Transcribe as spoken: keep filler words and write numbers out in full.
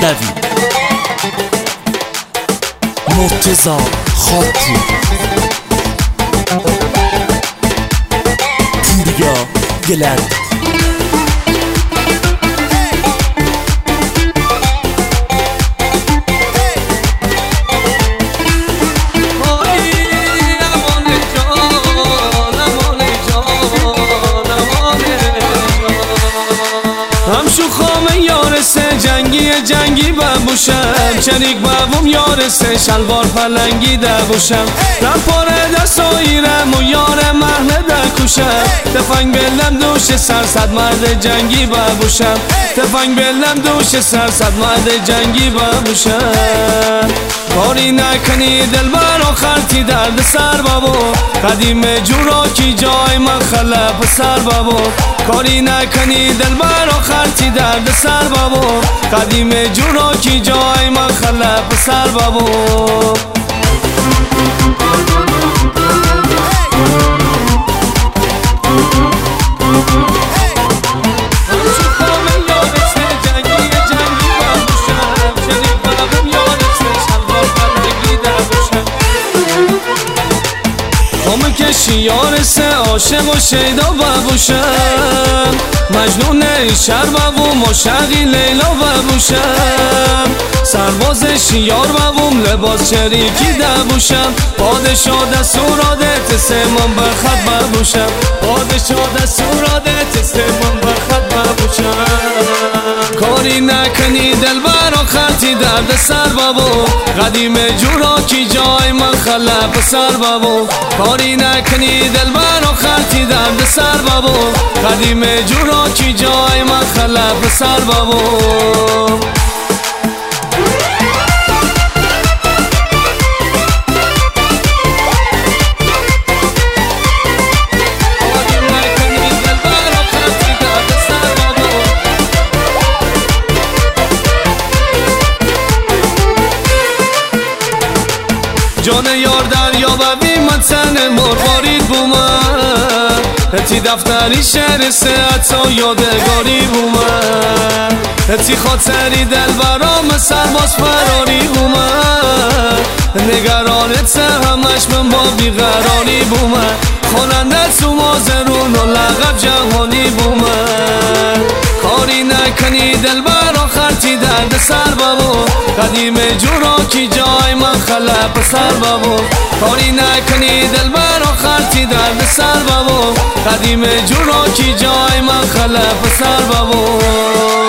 پهلوی، مرتضی خاکی، پوریا گلند. همشو خامه یارسه جنگی جنگی ببوشم، چریک بابم یارسه شلوار پلنگی دبوشم، رپاره دستاییرم و یار محله دکوشم، تفنگ بلم دوش سرصد مرد جنگی ببوشم، تفنگ بلم دوش سرصد مرد جنگی ببوشم. کاری نکنی دلبر آخر تی درد سر بابو، قدیم جورا کی جای من خلپ سر بابو، کاری نکنی دلبر آخر تی درد سر بابو، قدیم جورا کی جای من خلپ سر بابو. یارسه عاشق و شیدا ببوشم، مجنون شهر ببوم مشقی لیلا ببوشم، سرباز شیار ببوم لباس شریکی دبوشم، پادشاه دستورات سمان برخط ببوشم، پادشاه دستورات سمان برخط ببوشم. کاری نکنی دلبر آخر تی درد سر بابو، قدیم جورا کی جای من خلپ سر بابو، کاری نکنی دلبر آخر تی درد سر بابو، قدیم جورا کی جای من خلپ سر بابو. جان یار دریا ببین من تن مروارید بومن، هتی دفتری شهر ساعت یادگاری بومن، هتی خاطری دل برام سرباز فراری بومن، نگرانت همش من با بیقراری بومن، خواننده تو مازرون و لقب جهانی بومن. کاری نکنی دلبر آخر تی درد سر بابو، قدیم جورا کی جای من خلپ سر بابو، کاری نکنی دلبر آخر تی درد سر بابو، قدیم جورا کی جای من خلپ سر بابو.